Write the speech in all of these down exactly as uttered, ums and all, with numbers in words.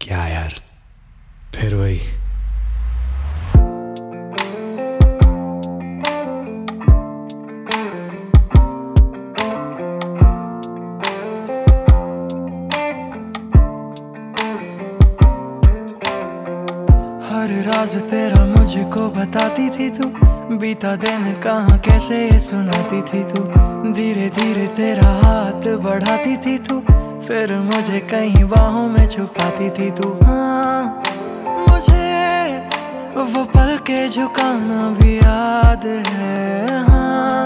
क्या यार, फिर वही। हर राज तेरा मुझको बताती थी तू, बीता दिन कहाँ कैसे ये सुनाती थी तू। धीरे धीरे तेरा हाथ बढ़ाती थी तू, फिर मुझे कहीं बाहों में छुपाती थी तू। हाँ, मुझे वो पल के झुकाना भी याद है। हाँ,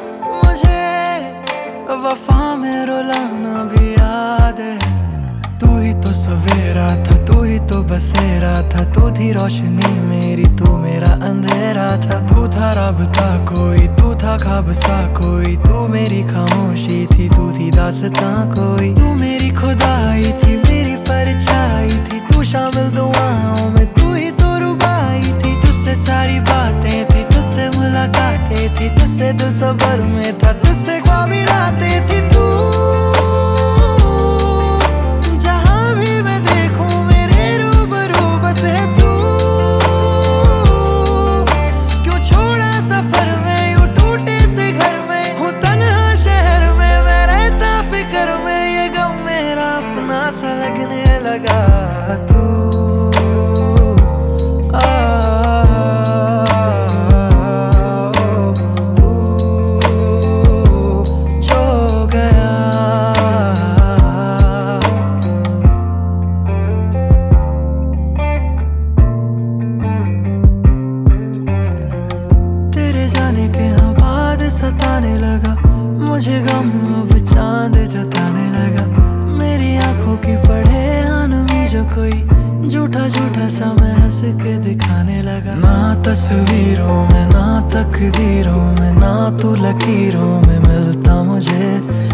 मुझे वफा में रुलाना भी याद है। तू ही तो सवेरा था, तू ही तो बसेरा था, तू थी रोशनी मेरी, तू मेरा अंधेरा था। तू था राबता कोई, तू था ख्वाब सा कोई, तू मेरी खामोशी थी, तू थी दास्तां कोई। तू मेरी खुदाई थी, मेरी परछाई थी, तू शामिल दुआओं में, तू ही तो रुबाई थी। तुझसे सारी बातें थी, तुझसे मुलाकातें थी, तुझसे दिल सबर में था, तुझसे ख्वाबी रातें थी। तू सा लगने लगा तू। आ, तू जो गया। तेरे जाने के हाँ बाद सताने लगा मुझे गम, अब चांद जताने लगा। मेरी आंखों की पढ़े आनमी जो कोई, झूठा झूठा सा मैं हंस के दिखाने लगा। ना तस्वीरों में, ना तकदीरों में, ना तू लकीरों में मिलता मुझे।